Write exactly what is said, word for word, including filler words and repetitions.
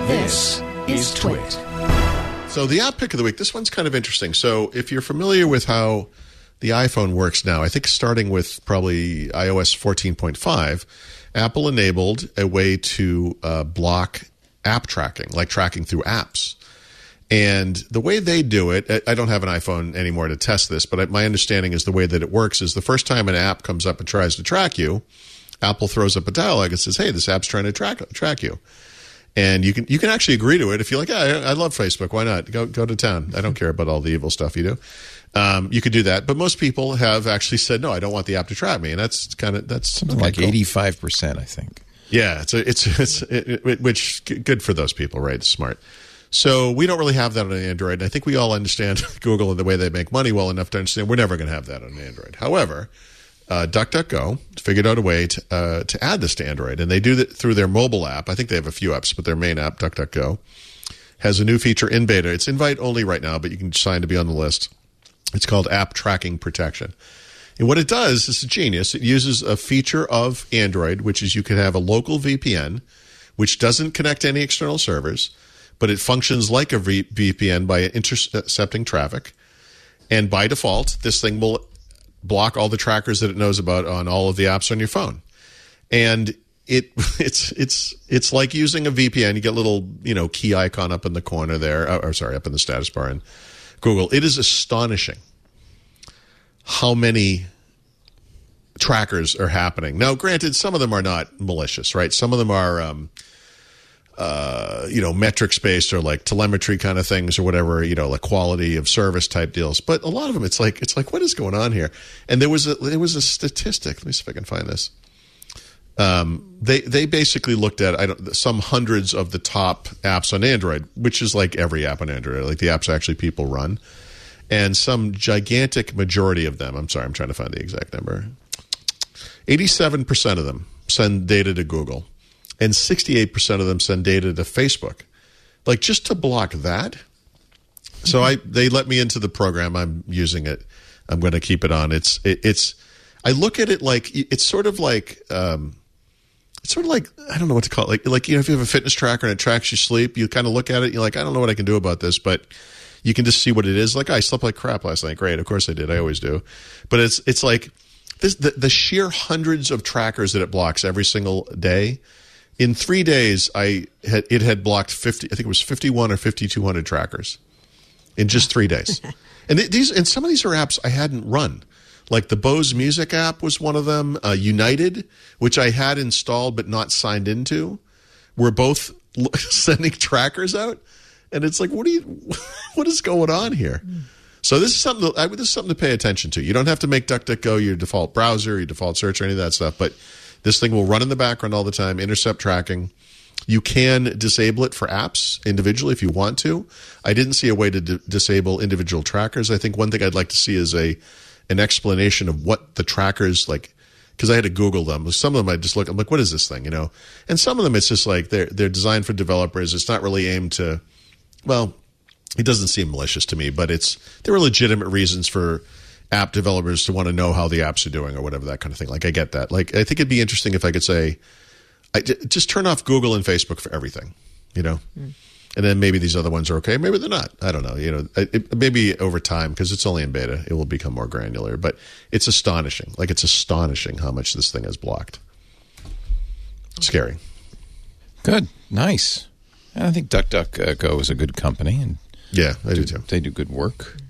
This is Twit. So the app pick of the week, this one's kind of interesting. So if you're familiar with how the iPhone works now, I think starting with probably i O S fourteen point five, Apple enabled a way to uh, block app tracking, like tracking through apps. And the way they do it, I don't have an iPhone anymore to test this, but my understanding is the way that it works is the first time an app comes up and tries to track you, Apple throws up a dialog and says, hey, this app's trying to track track you. And you can you can actually agree to it if you're like, yeah, I, I love Facebook. Why not? Go go to town. I don't care about all the evil stuff you do. Um, you could do that. But most people have actually said, no, I don't want the app to track me. And that's kind of that's something okay, like cool. eighty-five percent, I think. Yeah, it's a, it's it's it, it, which good for those people, right? It's smart. So we don't really have that on Android. I think we all understand Google and the way they make money well enough to understand we're never going to have that on Android. However, uh, DuckDuckGo figured out a way to, uh, to add this to Android, and they do that through their mobile app. I think they have a few apps, but their main app, DuckDuckGo, has a new feature in beta. It's invite only right now, but you can sign to be on the list. It's called App Tracking Protection. And what it does is genius. It uses a feature of Android, which is you can have a local V P N, which doesn't connect to any external servers, but it functions like a v- VPN by intercepting traffic. And by default, this thing will block all the trackers that it knows about on all of the apps on your phone. And it it's it's it's like using a V P N. You get a little, you know, key icon up in the corner there, or, or sorry, up in the status bar in Google. It is astonishing how many trackers are happening. Now, granted, some of them are not malicious, right? Some of them are um Uh, you know, metrics based or like telemetry kind of things or whatever, you know, like quality of service type deals. But a lot of them, it's like, it's like, what is going on here? And there was a, there was a statistic. Let me see if I can find this. Um, they, they basically looked at, I don't, some hundreds of the top apps on Android, which is like every app on Android, like the apps actually people run. And some gigantic majority of them, I'm sorry, I'm trying to find the exact number. eighty-seven percent of them send data to Google. And sixty-eight percent of them send data to Facebook. Like, just to block that. So I they let me into the program. I'm using it. I'm going to keep it on. It's it, it's. I look at it like it's sort of like um, it's sort of like I don't know what to call it. Like like you know, if you have a fitness tracker and it tracks your sleep, you kind of look at it. You're like, I don't know what I can do about this, but you can just see what it is. Like, I slept like crap last night. Great, of course I did. I always do. But it's it's like this the, the sheer hundreds of trackers that it blocks every single day. In three days, I had it had blocked fifty. I think it was fifty-one or fifty-two hundred trackers in just three days. And th- these and some of these are apps I hadn't run, like the Bose Music app was one of them. Uh, United, which I had installed but not signed into, were both l- sending trackers out. And it's like, what do you? What is going on here? Mm. So this is something. To, I, this is something to pay attention to. You don't have to make DuckDuckGo your default browser, your default search, or any of that stuff, but this thing will run in the background all the time, intercept tracking. You can disable it for apps individually if you want to. I didn't see a way to d- disable individual trackers. I think one thing I'd like to see is a an explanation of what the trackers, like, because I had to Google them. Some of them I just look, I'm like, what is this thing, you know? And some of them it's just like they're they're designed for developers. It's not really aimed to, well, it doesn't seem malicious to me, but it's there are legitimate reasons for app developers to want to know how the apps are doing or whatever, that kind of thing. Like, I get that. Like, I think it'd be interesting if I could say, I, just turn off Google and Facebook for everything, you know? Mm. And then maybe these other ones are okay. Maybe they're not. I don't know. You know, it, maybe over time, because it's only in beta, it will become more granular. But it's astonishing. Like, it's astonishing how much this thing has blocked. Scary. Good. Nice. I think DuckDuckGo is a good company. And yeah, I do, do too. They do good work.